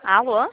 Alô?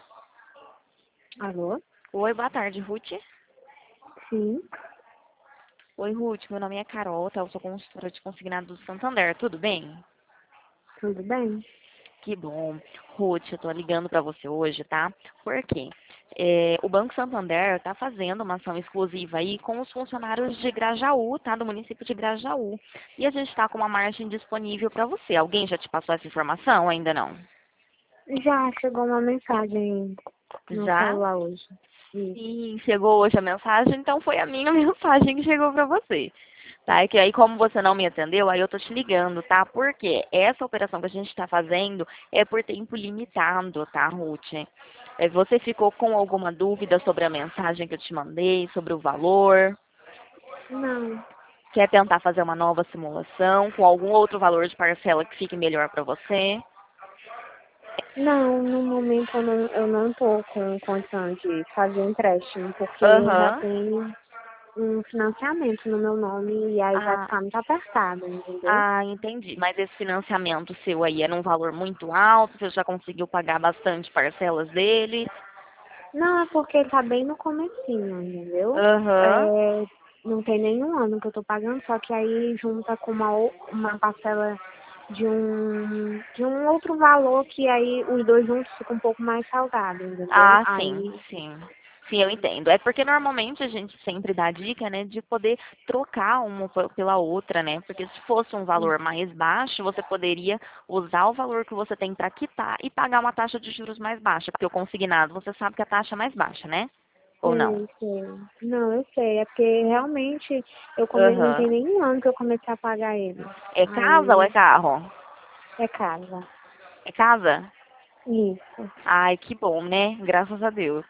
Alô? Oi, boa tarde, Ruth. Sim, Oi, Ruth, meu nome é Carol, tá? Eu sou consultora de consignado do Santander, tudo bem? tudo bem? Que bom. Ruth, eu tô ligando pra você hoje, tá? Por quê? O Banco Santander tá fazendo uma ação exclusiva aí com os funcionários de Grajaú, tá? Do município de Grajaú. E a gente tá com uma margem disponível pra você. Alguém já te passou essa informação? Ainda não? Já chegou uma mensagem no Já? celular hoje. Isso. Sim, chegou hoje a mensagem, então foi a minha mensagem que chegou pra você. Tá? É que aí, como você não me atendeu, aí eu tô te ligando, tá? Porque essa operação que a gente tá fazendo é por tempo limitado, tá, Ruth? Você ficou com alguma dúvida sobre a mensagem que eu te mandei, sobre o valor? Não, Quer tentar fazer uma nova simulação com algum outro valor de parcela que fique melhor pra você? não, no momento eu não tô com condição de fazer empréstimo, porque eu já Aham. tenho um financiamento no meu nome e aí vai Ah, ficar muito apertado, entendeu? ah, entendi. Mas esse financiamento seu aí era um valor muito alto? Você já conseguiu pagar bastante parcelas dele? Não, é porque ele tá bem no comecinho, entendeu? Aham. É, não tem nenhum ano que eu tô pagando, só que aí junta com uma parcela de um outro valor que aí os dois juntos ficam um pouco mais salgado, entendeu? Ah, sim, Aí, sim. Sim, eu entendo. É porque normalmente a gente sempre dá dica, né, de poder trocar uma pela outra, né? Porque se fosse um valor mais baixo, você poderia usar o valor que você tem para quitar e pagar uma taxa de juros mais baixa, porque o consignado, você sabe que a taxa é mais baixa, né? Ou não? sei. Não, eu sei, é porque realmente não tem Aham. nenhum ano que eu comecei a pagar ele. É casa ou é Aí carro? é casa. É casa? Isso. Ai, que bom, né? Graças a Deus.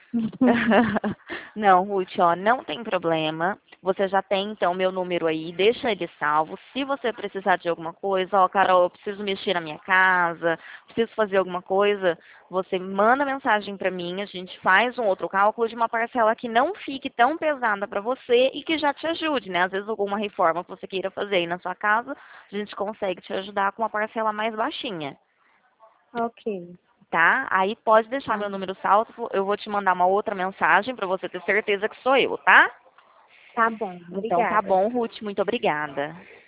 Não, Ruth, ó, não tem problema. Você já tem, então, meu número aí, deixa ele salvo. Se você precisar de alguma coisa, ó, Carol, eu preciso mexer na minha casa, preciso fazer alguma coisa, você manda mensagem pra mim, a gente faz um outro cálculo de uma parcela que não fique tão pesada pra você e que já te ajude, né? Às vezes alguma reforma que você queira fazer aí na sua casa, a gente consegue te ajudar com uma parcela mais baixinha. Ok. Tá? Aí pode deixar Tá, meu número salvo, eu vou te mandar uma outra mensagem para você ter certeza que sou eu, tá? tá bom. Então tá Obrigada. bom, Ruth, muito obrigada.